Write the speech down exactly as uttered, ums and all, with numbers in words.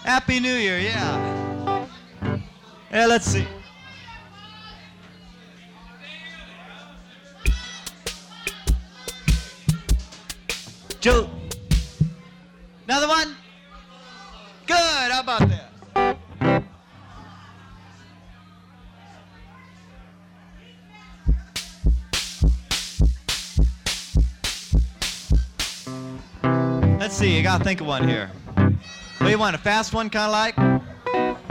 Happy New Year, yeah. Yeah, let's see. Joe. Another one? Good, how about that? Let's see, you gotta think of one here. What do you want, a fast one, kind of like?